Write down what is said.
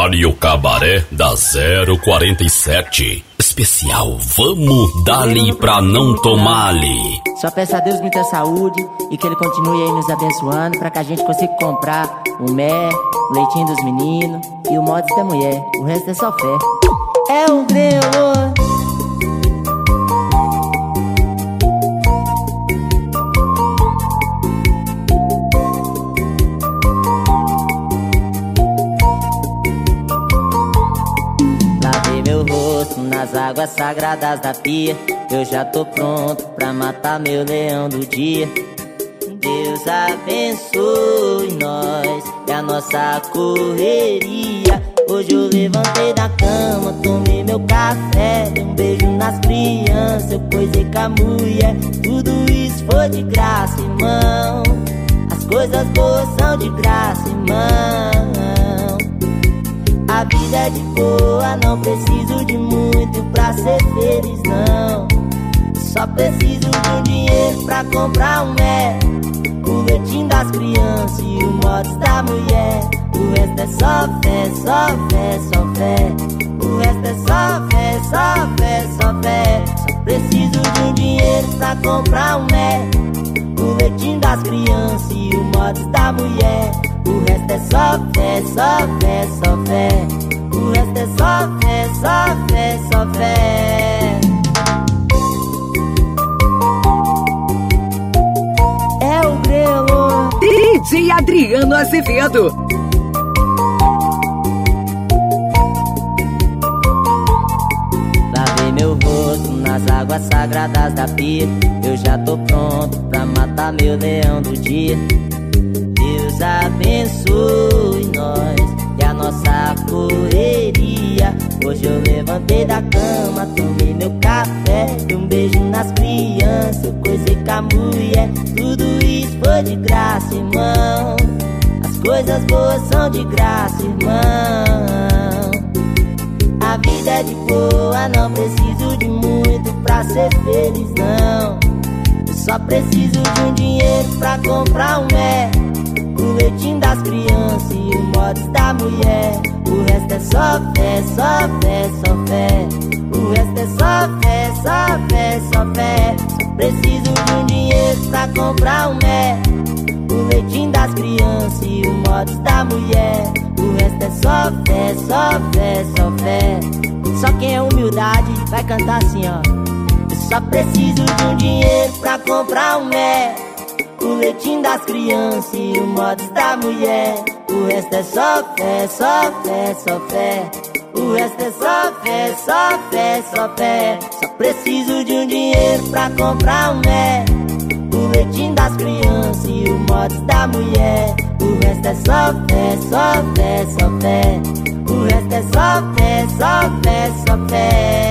Rádio Cabaré da 047. Especial, vamos dali pra não tomar-lhe. Só peço a Deus muita saúde e que Ele continue aí nos abençoando pra que a gente consiga comprar o mel, o leitinho dos meninos e o mods da mulher. O resto é só fé. É o grelo. Nas águas sagradas da pia, eu já tô pronto pra matar meu leão do dia. Deus abençoe nós e a nossa correria. Hoje eu levantei da cama, tomei meu café, dei um beijo nas crianças, eu coisei com a mulher. Tudo isso foi de graça, irmão. As coisas boas são de graça, irmão. A vida é de boa, não preciso de muito pra ser feliz, não. Só preciso de um dinheiro pra comprar um mel, o leitinho das crianças e o mods da mulher. O resto é só fé, só fé, só fé. O resto é só fé, só fé, só fé. Só preciso de um dinheiro pra comprar um mel, o leitinho das crianças e o mods da mulher. O resto é só fé, só fé, só fé. O resto é só fé, só fé, só fé. É o grelo. DJ Adriano Azevedo. Lavei meu rosto nas águas sagradas da pia, eu já tô pronto pra matar meu leão do dia. Deus abençoe nós e a nossa correria. Hoje eu levantei da cama, tomei meu café, dei um beijo nas crianças, eu coisei com a mulher. Tudo isso foi de graça, irmão. As coisas boas são de graça, irmão. A vida é de boa, não preciso de muito pra ser feliz, não. Eu só preciso de um dinheiro pra comprar um mel, o leitinho das crianças e o mods da mulher. O resto é só fé, só fé, só fé. O resto é só fé, só fé, só fé. Só preciso de um dinheiro pra comprar um mel, o leitinho das crianças e o mods da mulher. O resto é só fé, só fé, só fé. Só quem é humildade vai cantar assim, ó. Eu só preciso de um dinheiro pra comprar um mel, o leitinho das crianças e o mods da mulher. O resto é só fé, só fé, só fé. O resto é só fé, só fé, só fé. Só preciso de um dinheiro pra comprar um mel, o leitinho das crianças e o mods da mulher. O resto é só fé, só fé, só fé. O resto é só fé, só fé, só fé.